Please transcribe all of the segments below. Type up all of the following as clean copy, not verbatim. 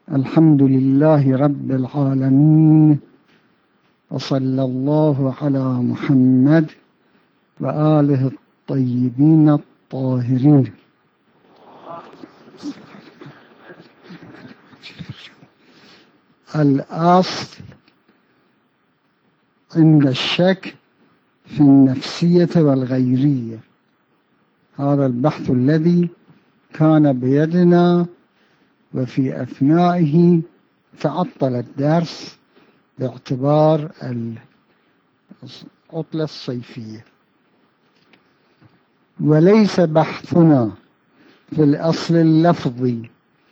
الحمد لله رب العالمين، وصلى الله على محمد وآله الطيبين الطاهرين. الأصل عند الشك في النفسية والغيرية، هذا البحث الذي كان بيدنا، وفي أثنائه تعطل الدرس باعتبار العطلة الصيفية. وليس بحثنا في الأصل اللفظي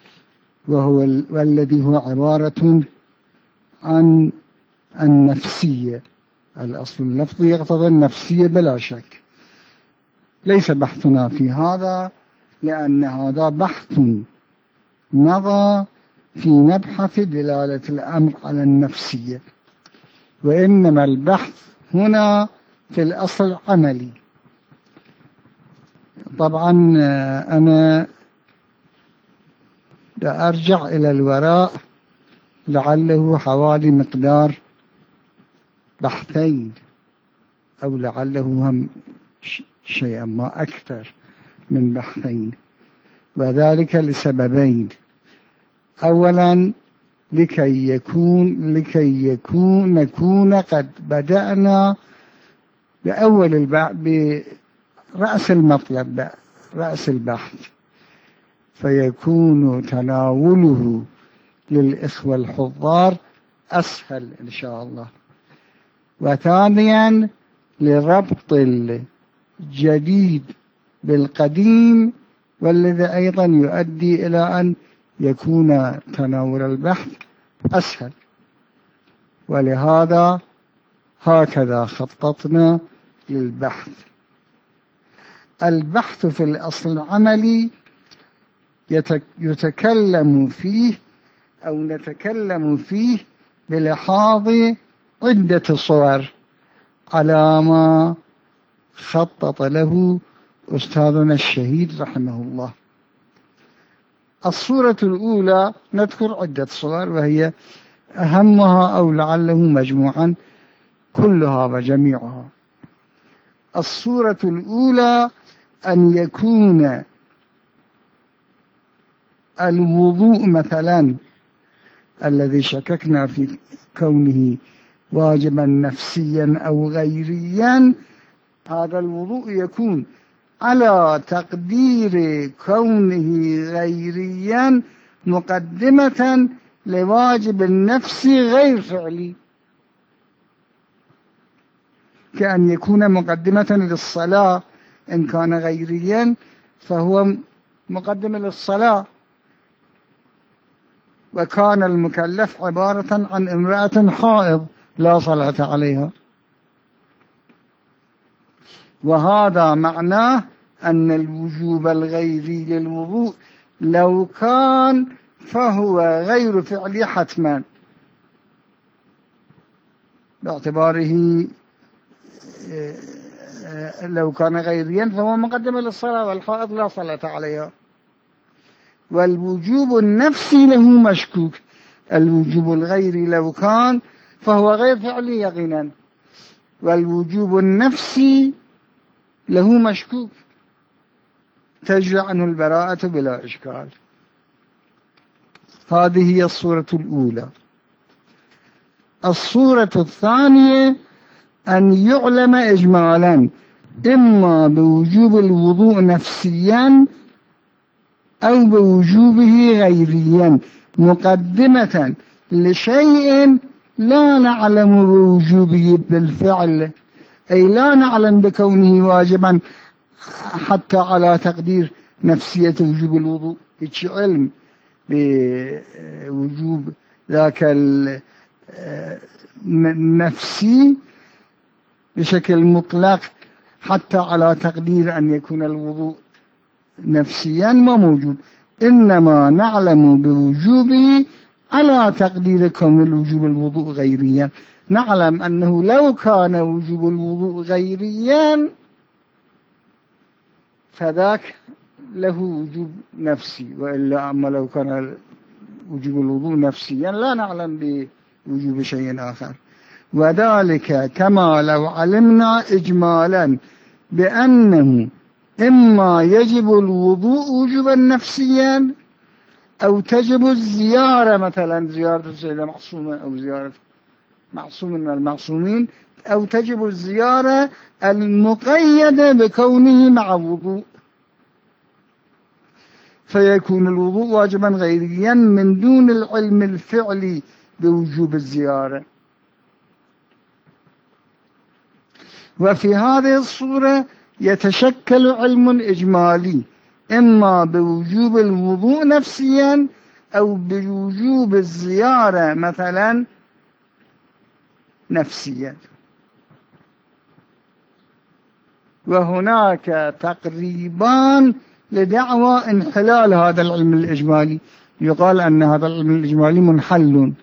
والذي هو عبارة عن النفسية. الأصل اللفظي يقتضي النفسية بلا شك. ليس بحثنا في هذا، لأن هذا بحث مضى في مبحث دلالة الأمر على النفسية، وإنما البحث هنا في الأصل العملي. طبعا أنا أرجع إلى الوراء، لعله حوالي مقدار بحثين، أو لعله هم شيئا ما أكثر من بحثين، وذلك لسببين. أولا لكي نكون قد بدأنا برأس المطلب، رأس البحث، فيكون تناوله للإخوة الحضار أسهل إن شاء الله. وثانيا لربط الجديد بالقديم، والذي أيضا يؤدي إلى أن يكون تناول البحث أسهل. ولهذا هكذا خططنا للبحث. البحث في الأصل العملي يتكلم فيه أو نتكلم فيه بلحاظ عدة صور على ما خطط له أستاذنا الشهيد رحمه الله. الصورة الأولى نذكر عدة صور، وهي أهمها أو لعله مجموعا كلها وجميعها. الصورة الأولى أن يكون الوضوء مثلا الذي شككنا في كونه واجبا نفسيا أو غيريا، هذا الوضوء يكون على تقدير كونه غيريا مقدمة لواجب النفسي غير فعلي، كأن يكون مقدمة للصلاة. إن كان غيريا فهو مقدمة للصلاة، وكان المكلف عبارة عن امرأة حائض لا صلاة عليها، وهذا معناه أن الوجوب الغيري للوضوء لو كان فهو غير فعلي حتما، باعتباره لو كان غيريا فهو مقدمة للصلاة، والحائض لا صلاة عليها. والوجوب النفسي له مشكوك. الوجوب الغيري لو كان فهو غير فعلي يقينا، والوجوب النفسي له مشكوك، تجري عنه البراءة بلا إشكال. هذه هي الصورة الأولى. الصورة الثانية أن يعلم إجمالا إما بوجوب الوضوء نفسيا أو بوجوبه غيريا مقدمة لشيء لا نعلم بوجوبه بالفعل، أي لا نعلم بكونه واجبا حتى على تقدير نفسية وجوب الوضوء، هيك علم بوجوب ذاك النفسي بشكل مطلق حتى على تقدير أن يكون الوضوء نفسيا ما موجود، إنما نعلم بوجوبه على تقدير كون الوجوب الوضوء غيريا. نعلم أنه لو كان وجوب الوضوء غيريا فذاك له وجوب نفسي، وإلا أما لو كان وجوب الوضوء نفسيا، لا نعلم بوجوب شيء آخر. وذلك كما لو علمنا إجمالا بأنه إما يجب الوضوء وجوبا نفسيا أو تجب الزيارة، مثلا زيارة السيدة معصومة أو زيارة معصوم من المعصومين، أو تجب الزيارة المقيدة بكونه مع وضوء، فيكون الوضوء واجبا غيريا من دون العلم الفعلي بوجوب الزيارة. وفي هذه الصورة يتشكل علم إجمالي إما بوجوب الوضوء نفسيا أو بوجوب الزيارة مثلا نفسيا. وهناك تقريبان لدعوى انحلال هذا العلم الإجمالي، يقال أن هذا العلم الإجمالي منحل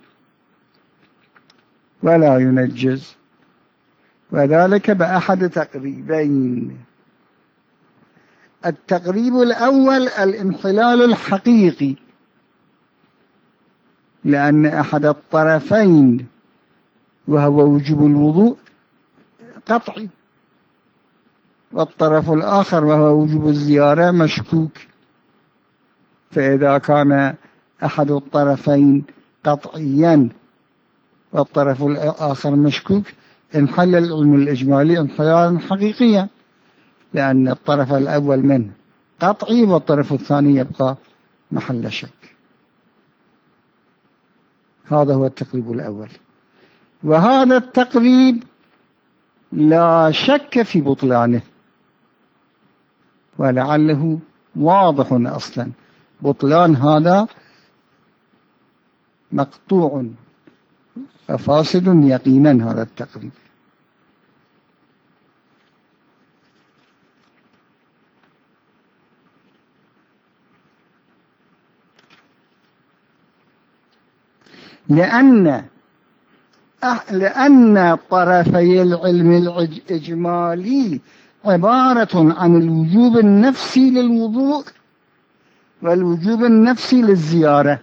ولا ينجز، وذلك بأحد تقريبين. التقريب الأول الانحلال الحقيقي، لأن أحد الطرفين وهو وجوب الوضوء قطعي، والطرف الآخر وهو وجوب الزيارة مشكوك، فإذا كان أحد الطرفين قطعيا والطرف الآخر مشكوك انحل العلم الإجمالي انحلالا حقيقيا، لأن الطرف الأول منه قطعي والطرف الثاني يبقى محل شك. هذا هو التقريب الأول، وهذا التقريب لا شك في بطلانه، ولعله واضح أصلا بطلان هذا مقطوع ففاسد يقينا هذا التقريب. لأن طرفي العلم الإجمالي عبارة عن الوجوب النفسي للوضوء والوجوب النفسي للزيارة.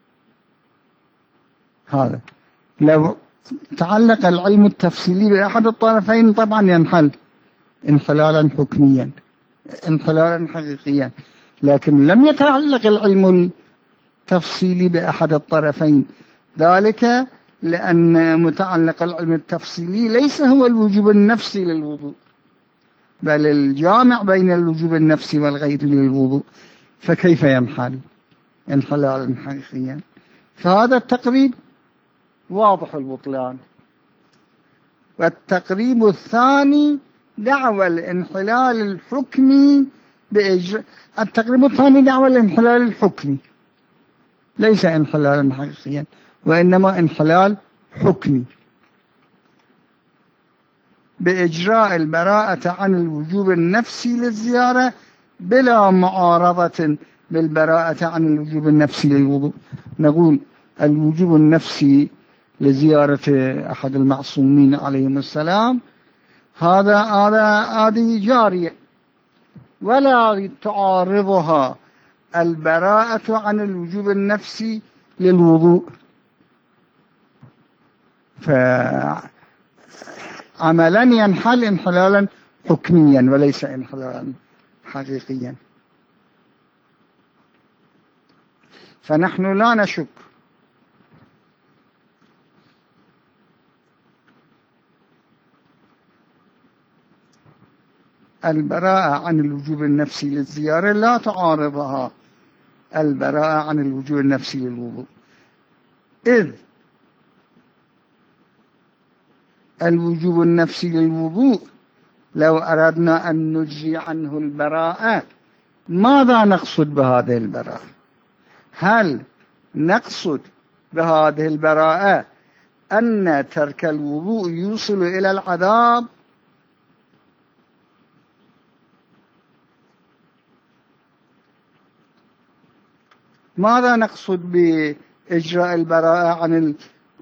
هذا لو تعلق العلم التفصيلي بأحد الطرفين طبعا ينحل انحلالا حكميا انحلالا حقيقيا، لكن لم يتعلق العلم التفصيلي بأحد الطرفين، ذلك لأن متعلق العلم التفصيلي ليس هو الوجوب النفسي للوضوء، بل الجامع بين الوجوب النفسي والغير للوضوء، فكيف ينحل انحلالا حقيقيا؟ فهذا التقريب واضح البطلان. والتقريب الثاني دعوى الانحلال الحكمي التقريب الثاني دعوى الانحلال الحكمي، ليس انحلالا حقيقيا وإنما انحلال حكمي، بإجراء البراءة عن الوجوب النفسي للزيارة بلا معارضة بالبراءة عن الوجوب النفسي للوضوء. نقول الوجوب النفسي لزيارة أحد المعصومين عليهم السلام هذه جارية، ولا تعارضها البراءة عن الوجوب النفسي للوضوء، فعملا ينحل انحلالا حكميا وليس انحلالا حقيقيا. فنحن لا نشك البراءة عن الوجوب النفسي للزيارة لا تعارضها البراءة عن الوجوب النفسي للوضوء، إذ الوجوب النفسي للوضوء لو أردنا أن نجزي عنه البراءة ماذا نقصد بهذه البراءة؟ هل نقصد بهذه البراءة أن ترك الوضوء يوصل إلى العذاب؟ ماذا نقصد بإجراء البراءة عن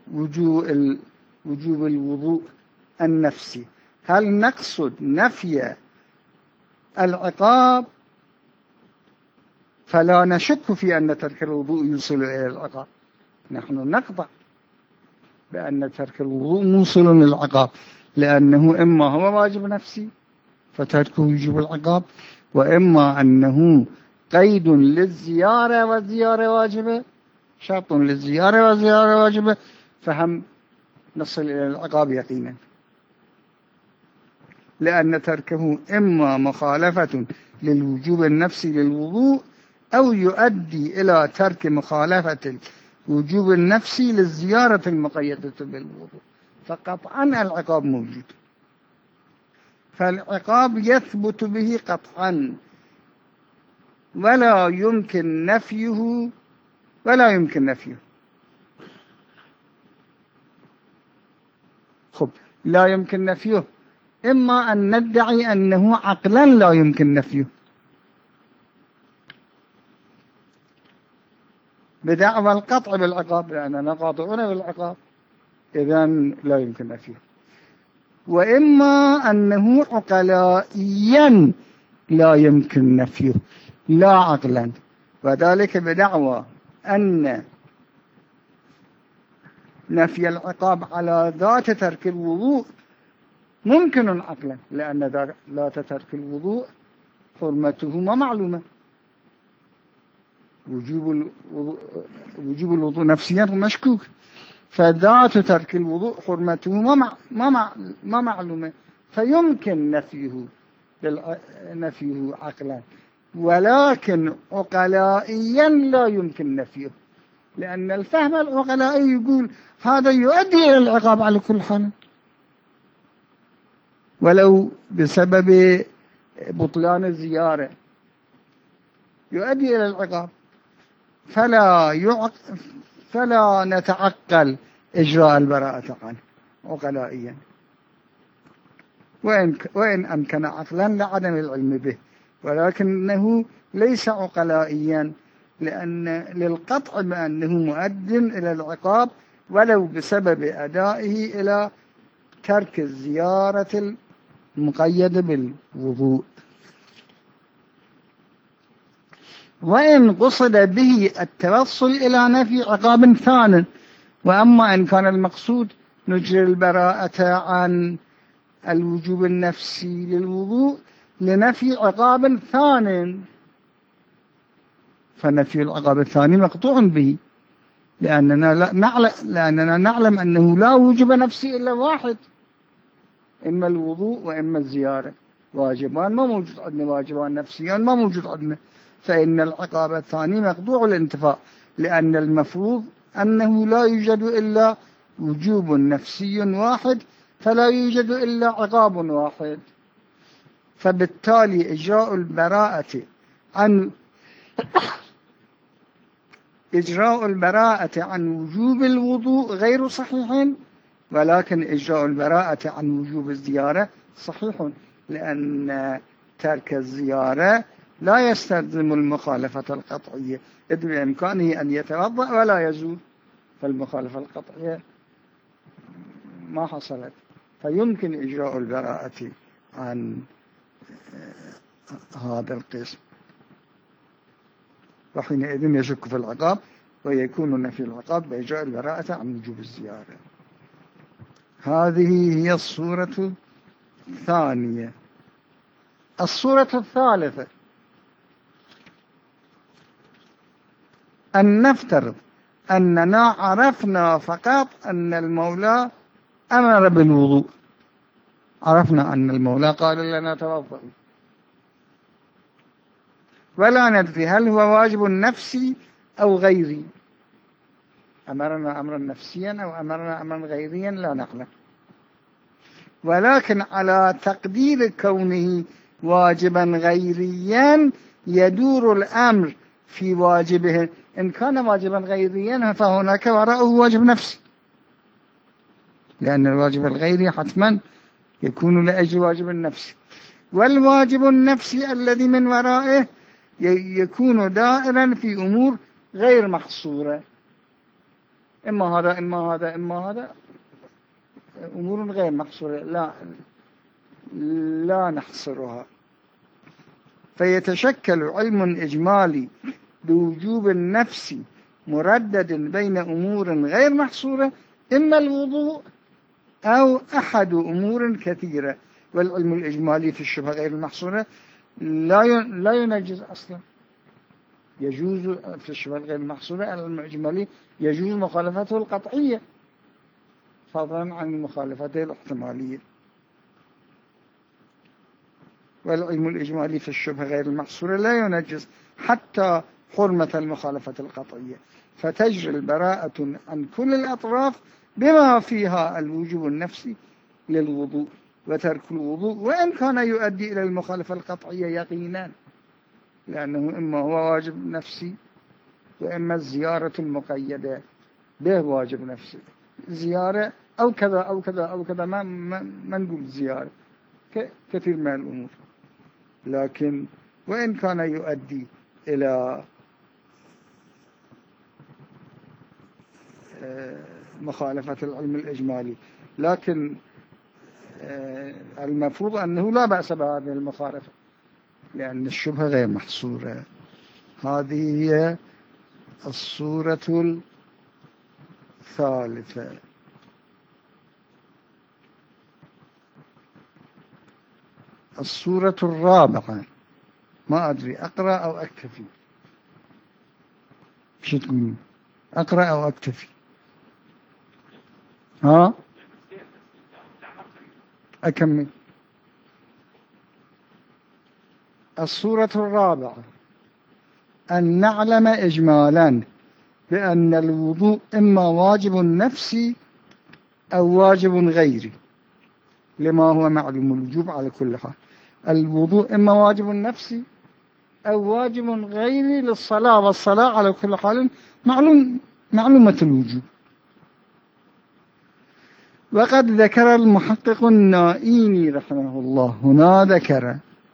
وجوب الوضوء النفسي؟ هل نقصد نفي العقاب فلا نشك في أن ترك الوضوء يوصل إلى العقاب. نحن نقطع بأن ترك الوضوء موصل للعقاب، لأنه إما هو واجب نفسي فتركه يجب العقاب، وإما أنه قيد للزيارة والزيارة واجبة، شرط للزيارة والزيارة واجبة، فهم نصل إلى العقاب يقينا، لأن تركه إما مخالفة للوجوب النفسي للوضوء أو يؤدي إلى ترك مخالفة الوجوب النفسي للزيارة المقيدة بالوضوء، فقطعا العقاب موجود. فالعقاب يثبت به قطعا ولا يمكن نفيه خب لا يمكن نفيه، إما أن ندعي أنه عقلا لا يمكن نفيه بدعوى القطع بالعقاب، لأننا قاطعون بالعقاب إذن لا يمكن نفيه، وإما أنه عقلائيا لا يمكن نفيه لا عقلا، وذلك بدعوى أن نفي العقاب على ذات ترك الوضوء ممكن عقلا، لأن ذات ترك الوضوء حرمته ما معلومة، وجوب الوضوء نفسيا مشكوك، فذات ترك الوضوء حرمته ما معلومة، فيمكن نفيه عقلا، ولكن عقلائيا لا يمكن نفيه، لأن الفهم العقلائي يقول هذا يؤدي إلى العقاب على كل حال، ولو بسبب بطلان الزيارة يؤدي إلى العقاب، فلا نتعقل إجراء البراءة عنه عقلائيا، وإن أمكن عقلا لعدم العلم به، ولكنه ليس عقلائيا، لأن للقطع بأنه مؤد إلى العقاب ولو بسبب أدائه إلى ترك الزيارة المقيدة بالوضوء. وإن قصد به التوصل إلى نفي عقاب ثان، وأما إن كان المقصود نجري البراءة عن الوجوب النفسي للوضوء لنفي عقاب ثان، فنفي العقاب الثاني مقطوع به، لأننا نعلم أنه لا وجوب نفسي إلا واحد، إما الوضوء وإما الزيارة، واجبان ما موجود عندنا، واجبان نفسيان ما موجود عندنا، فإن العقاب الثاني مقطوع الانتفاء، لأن المفروض أنه لا يوجد إلا وجوب نفسي واحد، فلا يوجد إلا عقاب واحد، فبالتالي إجراء البراءة عن وجوب الوضوء غير صحيح، ولكن إجراء البراءة عن وجوب الزيارة صحيح، لأن ترك الزيارة لا يستلزم المخالفة القطعية، إذ بإمكانه أن يتوضأ ولا يزول، فالمخالفة القطعية ما حصلت، فيمكن إجراء البراءة عن هذا القسم، وحينئذ يشك في العقاب، ويكون نفي العقاب بإجراء البراءة عن وجوب الزيارة. هذه هي الصورة الثانية. الصورة الثالثة أن نفترض أننا عرفنا فقط أن المولى أمر بالوضوء، عرفنا أن المولى قال لنا توضأ، ولا ندري هل هو واجب نفسي أو غيري، أمرنا أمرا نفسيا أو أمرنا أمرا غيريا لا نعلم، ولكن على تقدير كونه واجبا غيريا يدور الأمر في واجبه، إن كان واجبا غيريا فهناك وراءه واجب نفسي، لأن الواجب الغيري حتما يكون لأجل واجب النفسي، والواجب النفسي الذي من ورائه يكون دائرا في أمور غير محصورة، إما هذا إما هذا إما هذا، أمور غير محصورة لا نحصرها، فيتشكل علم إجمالي بوجوب النفس مردد بين أمور غير محصورة، إما الوضوء أو أحد أمور كثيرة. والعلم الإجمالي في الشبهة غير المحصورة لا ينجز أصلا. يجوز في الشبهة غير المحصورة العلم الإجمالي يجوز مخالفته القطعية فضلا عن مخالفته الاحتمالية. والعلم الإجمالي في الشبهة غير المحصورة لا ينجز حتى حرمة المخالفة القطعية، فتجري البراءة عن كل الأطراف بما فيها الوجوب النفسي للوضوء وترك الوضوء، وإن كان يؤدي إلى المخالفة القطعية يقينا، لأنه إما هو واجب نفسي وإما الزيارة المقيدة به واجب نفسي، زيارة أو كذا أو كذا أو كذا، ما نقول زيارة كثير من الأمور، لكن وإن كان يؤدي إلى مخالفة العلم الإجمالي، لكن المفروض أنه لا بأس بهذه المخالفة لأن الشبهة غير محصورة. هذه هي الصورة الثالثة. الصورة الرابعة، ما أدري أقرأ أو أكتفي؟ شو تقولون؟ أقرأ أو أكتفي؟ ها؟ أكمل. الصورة الرابعة أن نعلم إجمالا بأن الوضوء إما واجب نفسي أو واجب غيري، لما هو معلوم الوجوب على كل حال. الوضوء إما واجب نفسي أو واجب غيري للصلاة، والصلاة على كل حال معلومة الوجوب. وقد ذكر المحقق النائيني رحمه الله هنا، ذكر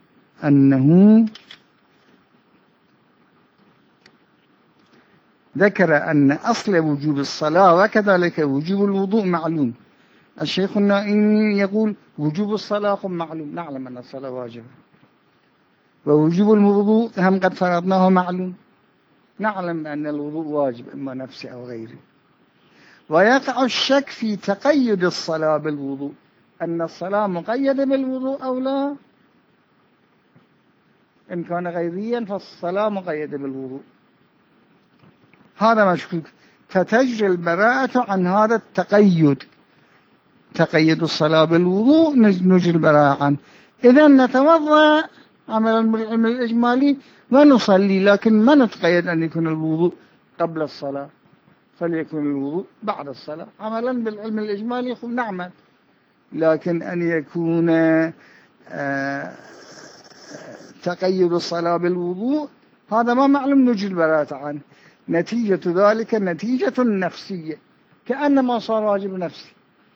أن أصل وجوب الصلاة وكذلك وجوب الوضوء معلوم. الشيخ النائيني يقول وجوب الصلاة معلوم، نعلم أن الصلاة واجبة، ووجوب الوضوء هم قد فرضناه معلوم، نعلم أن الوضوء واجب إما نفسي أو غيري. ويقع الشك في تقيد الصلاة بالوضوء، أن الصلاة مقيدة بالوضوء أو لا. إن كان غيريا فالصلاة مقيدة بالوضوء، هذا مشكوك. فتجري البراءة عن هذا التقيد، تقيد الصلاة بالوضوء نجري البراءة عنه. إذن نتوضأ عملا بالعلم الإجمالي ونصلي، لكن ما نتقيد أن يكون الوضوء قبل الصلاة، فليكن الوضوء بعد الصلاة عملا بالعلم الإجمالي نعمل. لكن أن يكون تقيد الصلاة بالوضوء هذا ما معلوم نجري البراءة عنه. نتيجة ذلك نتيجة نفسية، كأنما صار واجب نفسي.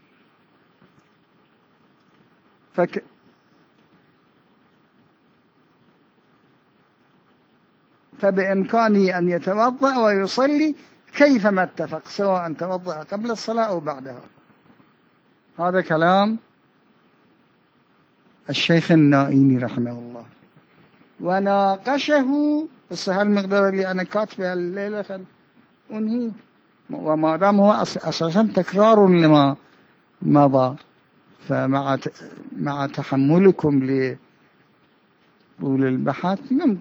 فبإمكانه أن يتوضأ ويصلي كيفما اتفق، سواء توضأ قبل الصلاة أو بعدها. هذا كلام الشيخ النائيني رحمه الله. وناقشه السهل المقدار اللي أنا كاتبه الليلة أنهي، وما دام هو أساسا تكرار لما مضى، فمع تحملكم لطول البحث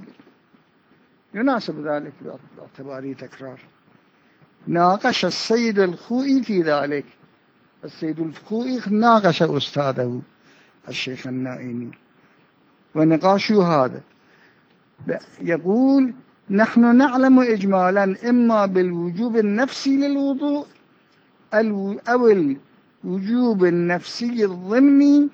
يناسب ذلك باعتباره تكرار. ناقش السيد الخوئي في ذلك، السيد الخوئي ناقش أستاذه الشيخ النائيني، ونقاشه هذا يقول نحن نعلم إجمالا إما بالوجوب النفسي للوضوء أو الوجوب النفسي الضمني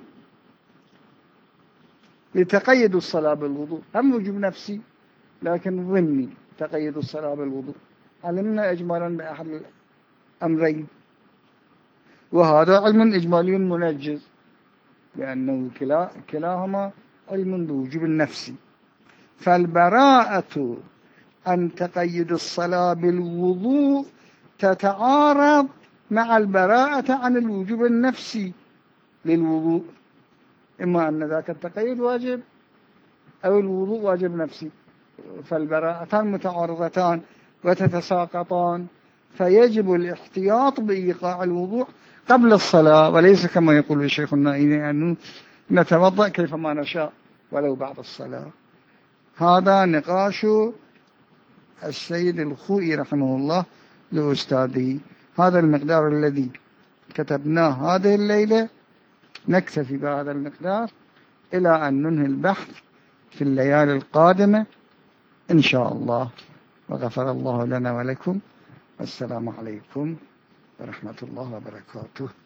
لتقيد الصلاة بالوضوء. هم وجوب نفسي لكن ضمني تقيد الصلاة بالوضوء، علمنا إجمالا بأحد الأمرين، وهذا علم إجمالي منجز، لأنه كلاهما علم بوجوب النفسي. فالبراءة عن تقيد الصلاة بالوضوء تتعارض مع البراءة عن الوجوب النفسي للوضوء، إما أن ذاك التقيد واجب أو الوضوء واجب نفسي. فالبراءتان متعارضتان وتتساقطان، فيجب الاحتياط بإيقاع الوضوء قبل الصلاة، وليس كما يقول الشيخ النائي أنه نتوضأ كيفما نشاء ولو بعد الصلاة. هذا نقاش السيد الخوئي رحمه الله لأستاذه. هذا المقدار الذي كتبناه هذه الليلة، نكتفي بهذا المقدار إلى أن ننهي البحث في الليالي القادمة إن شاء الله. وغفر الله لنا ولكم، والسلام عليكم ورحمة الله وبركاته.